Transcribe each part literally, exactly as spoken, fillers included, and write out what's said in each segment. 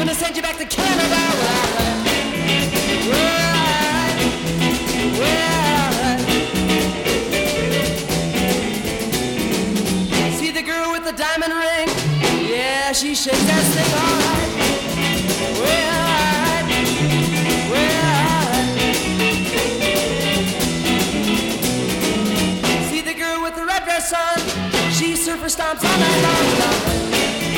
gonna send you back to Canada. Well, well, see the girl with the diamond ring? Yeah, she shakes that thing all right. Well, well, see the girl with the red dress on? She surfer stomps all night long.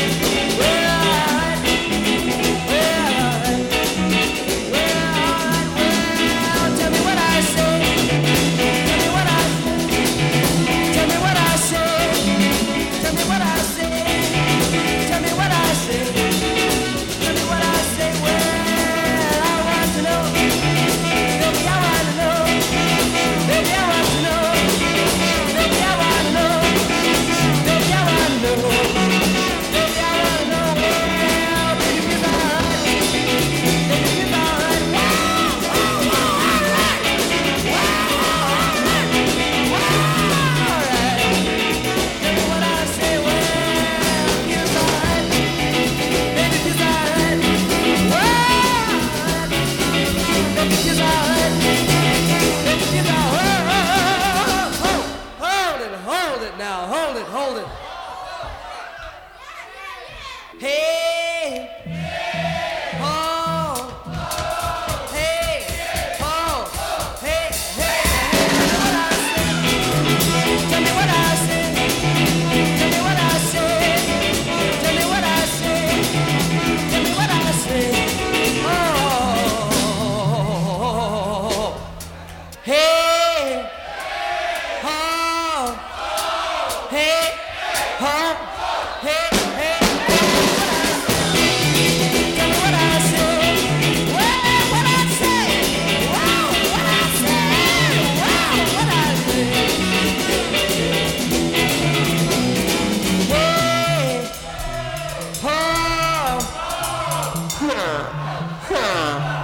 Now, hold it, hold it. Hey, oh, hey, oh, hey, hey. Tell me what I say. Tell me what I say. Tell me what I say. Tell me what I say. Oh, hey, oh. Hey, huh? Hey, hey, tell me what I say. Well, what I say. Wow, what I say. Wow, what I say. Hey, huh? Huh, huh.